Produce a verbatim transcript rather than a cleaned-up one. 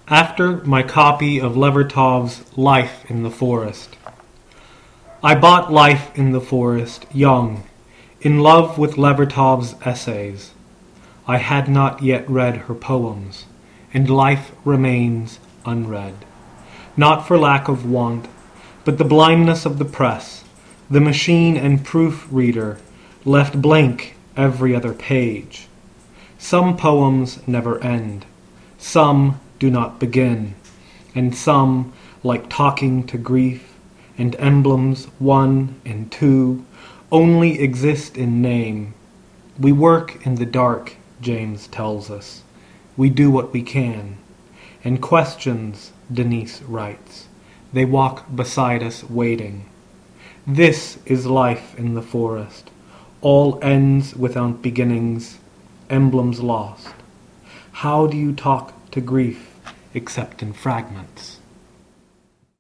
After my copy of Levertov's Life in the Forest. I bought Life in the Forest young, in love with Levertov's essays. I had not yet read her poems, and Life remains unread. Not for lack of want, but the blindness of the press, the machine and proofreader left blank every other page. Some poems never end, some do not begin, and some, like Talking to Grief, and Emblems one and two, only exist in name. We work in the dark, James tells us. We do what we can. And questions, Denise writes. They walk beside us waiting. This is life in the forest. All ends without beginnings, emblems lost. How do you talk to grief except in fragments?